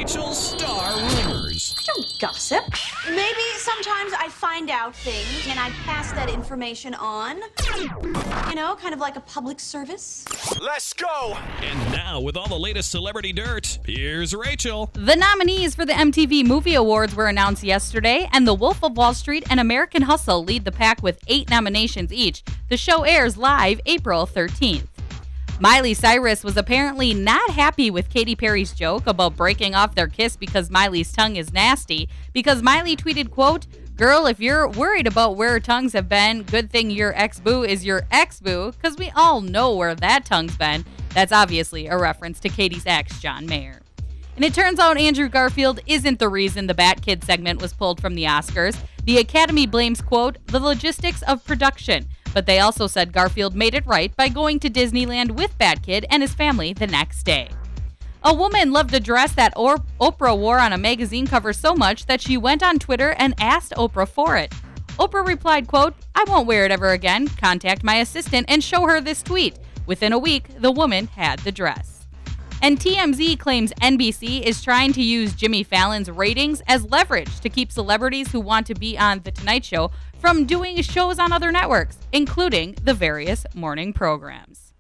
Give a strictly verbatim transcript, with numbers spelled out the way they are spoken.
Rachel's Star Rumors. I don't gossip. Maybe sometimes I find out things and I pass that information on. You know, kind of like a public service. Let's go! And now, with all the latest celebrity dirt, here's Rachel. The nominees for the M T V Movie Awards were announced yesterday, and The Wolf of Wall Street and American Hustle lead the pack with eight nominations each. The show airs live April thirteenth. Miley Cyrus was apparently not happy with Katy Perry's joke about breaking off their kiss because Miley's tongue is nasty, because Miley tweeted, quote, "Girl, if you're worried about where tongues have been, good thing your ex-boo is your ex-boo, because we all know where that tongue's been." That's obviously a reference to Katy's ex, John Mayer. And it turns out Andrew Garfield isn't the reason the Bat Kid segment was pulled from the Oscars. The Academy blames, quote, "the logistics of production." But they also said Garfield made it right by going to Disneyland with Bat Kid and his family the next day. A woman loved a dress that or- Oprah wore on a magazine cover so much that she went on Twitter and asked Oprah for it. Oprah replied, quote, "I won't wear it ever again. Contact my assistant and show her this tweet." Within a week, the woman had the dress. And T M Z claims N B C is trying to use Jimmy Fallon's ratings as leverage to keep celebrities who want to be on The Tonight Show from doing shows on other networks, including the various morning programs.